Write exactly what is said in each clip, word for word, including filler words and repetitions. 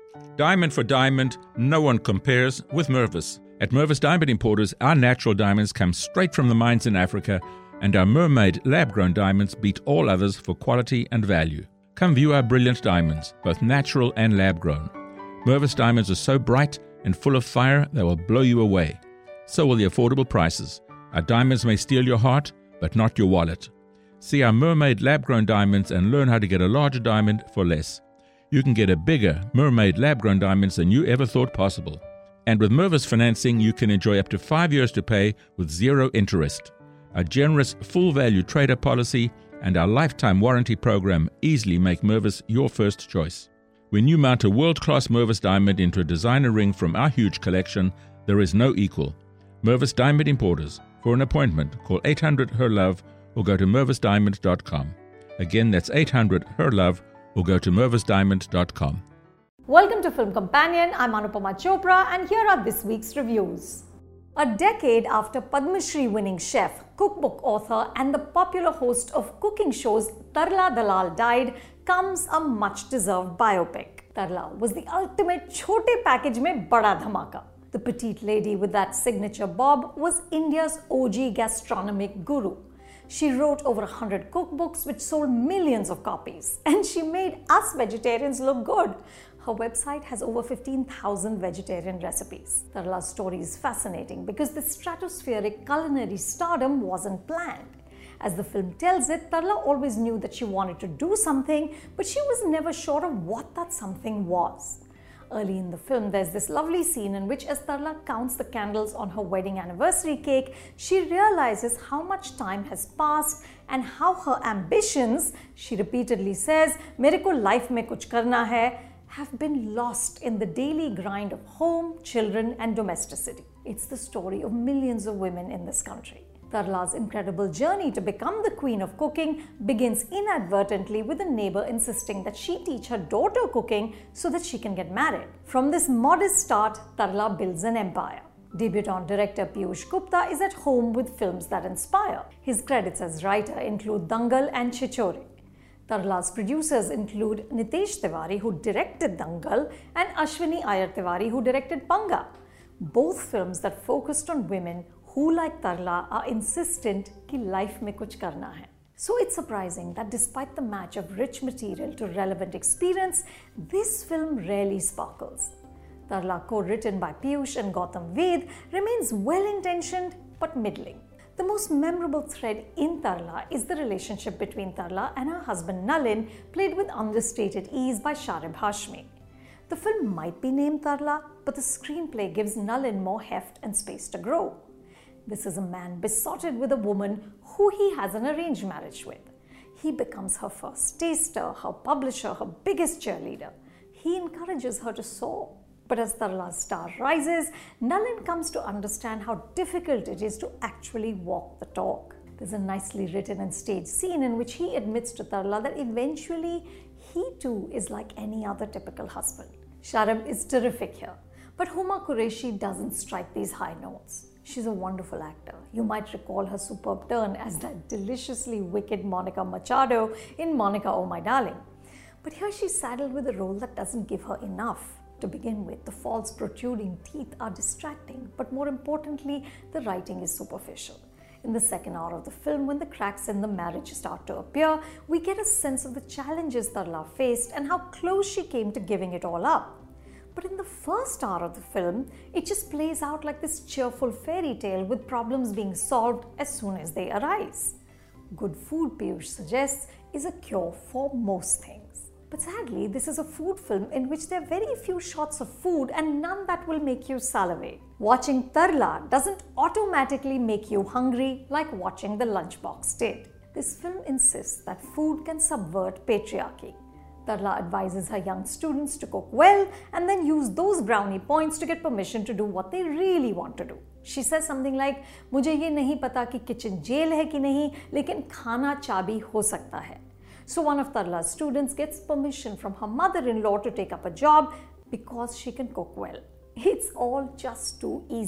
Diamond for diamond, no one compares with Mervis. At Mervis Diamond Importers, our natural diamonds come straight from the mines in Africa, and our Mermaid lab-grown diamonds beat all others for quality and value. Come view our brilliant diamonds, both natural and lab-grown. Mervis diamonds are so bright and full of fire they will blow you away. So will the affordable prices. Our diamonds may steal your heart, but not your wallet. See our Mermaid lab-grown diamonds and learn how to get a larger diamond for less. You can get a bigger Mermaid lab-grown diamonds than you ever thought possible. And with Mervis financing, you can enjoy up to five years to pay with zero interest. Our generous full-value trader policy and our lifetime warranty program easily make Mervis your first choice. When you mount a world-class Mervis diamond into a designer ring from our huge collection, there is no equal. Mervis Diamond Importers. For an appointment, call eight hundred H E R LOVE or go to mervis diamond dot com. Again, that's eight hundred H E R LOVE or go to mervis diamond dot com. Welcome to Film Companion. I'm Anupama Chopra and here are this week's reviews. A decade after Padma Shri winning chef, cookbook author and the popular host of cooking shows Tarla Dalal died comes a much-deserved biopic. Tarla was the ultimate chote package mein bada dhamaka. The petite lady with that signature bob was India's O G gastronomic guru. She wrote over one hundred cookbooks which sold millions of copies, and she made us vegetarians look good. Her website has over fifteen thousand vegetarian recipes. Tarla's story is fascinating because this stratospheric culinary stardom wasn't planned. As the film tells it, Tarla always knew that she wanted to do something, but she was never sure of what that something was. Early in the film, there's this lovely scene in which as Tarla counts the candles on her wedding anniversary cake, she realizes how much time has passed and how her ambitions, she repeatedly says, "Mere ko life mein kuch karna hai," have been lost in the daily grind of home, children and domesticity. It's the story of millions of women in this country. Tarla's incredible journey to become the queen of cooking begins inadvertently with a neighbor insisting that she teach her daughter cooking so that she can get married. From this modest start, Tarla builds an empire. Debutant director Piyush Gupta is at home with films that inspire. His credits as writer include Dangal and Chichore. Tarla's producers include Nitesh Tiwari, who directed Dangal, and Ashwini Iyer Tiwari, who directed Panga. Both films that focused on women who, like Tarla, are insistent ki life mein kuch karna hai. So it's surprising that despite the match of rich material to relevant experience, this film rarely sparkles. Tarla, co-written by Piyush and Gautam Ved, remains well-intentioned but middling. The most memorable thread in Tarla is the relationship between Tarla and her husband Nalin, played with understated ease by Sharib Hashmi. The film might be named Tarla, but the screenplay gives Nalin more heft and space to grow. This is a man besotted with a woman who he has an arranged marriage with. He becomes her first taster, her publisher, her biggest cheerleader. He encourages her to soar. But as Tarla's star rises, Nalin comes to understand how difficult it is to actually walk the talk. There's a nicely written and staged scene in which he admits to Tarla that eventually he too is like any other typical husband. Sharib is terrific here, but Huma Qureshi doesn't strike these high notes. She's a wonderful actor. You might recall her superb turn as that deliciously wicked Monica Machado in Monica Oh My Darling. But here she's saddled with a role that doesn't give her enough. To begin with, the false protruding teeth are distracting, but more importantly, the writing is superficial. In the second hour of the film, when the cracks in the marriage start to appear, we get a sense of the challenges Tarla faced and how close she came to giving it all up. But in the first hour of the film, it just plays out like this cheerful fairy tale with problems being solved as soon as they arise. Good food, Piyush suggests, is a cure for most things. But sadly, this is a food film in which there are very few shots of food and none that will make you salivate. Watching Tarla doesn't automatically make you hungry like watching The Lunchbox did. This film insists that food can subvert patriarchy. Tarla advises her young students to cook well and then use those brownie points to get permission to do what they really want to do. She says something like, "मुझे ये नहीं पता कि kitchen jail है कि नहीं, लेकिन खाना चाबी हो सकता है." So one of Tarla's students gets permission from her mother-in-law to take up a job because she can cook well. It's all just too easy.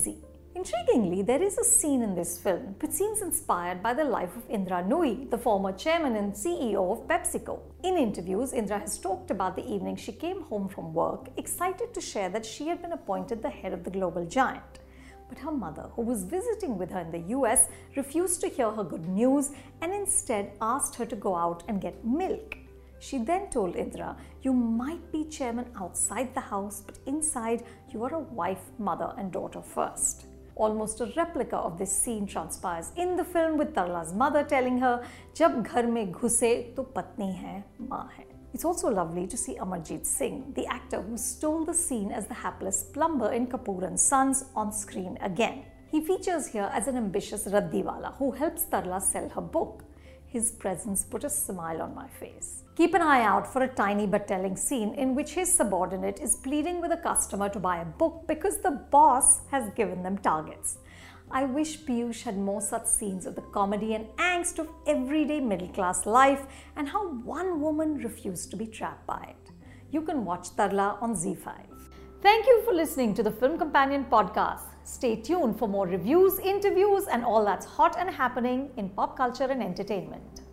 Intriguingly, there is a scene in this film which seems inspired by the life of Indra Nooyi, the former chairman and C E O of PepsiCo. In interviews, Indra has talked about the evening she came home from work, excited to share that she had been appointed the head of the global giant. But her mother, who was visiting with her in the U S, refused to hear her good news and instead asked her to go out and get milk. She then told Indra, "You might be chairman outside the house, but inside you are a wife, mother and daughter first." Almost a replica of this scene transpires in the film, with Tarla's mother telling her, "Jab ghar mein ghuse to patni hai, maa hai." It's also lovely to see Amarjeet Singh, the actor who stole the scene as the hapless plumber in Kapoor and Sons, on screen again. He features here as an ambitious raddiwala who helps Tarla sell her book. His presence put a smile on my face. Keep an eye out for a tiny but telling scene in which his subordinate is pleading with a customer to buy a book because the boss has given them targets. I wish Piyush had more such scenes of the comedy and angst of everyday middle-class life and how one woman refused to be trapped by it. You can watch Tarla on Z five. Thank you for listening to the Film Companion podcast. Stay tuned for more reviews, interviews, and all that's hot and happening in pop culture and entertainment.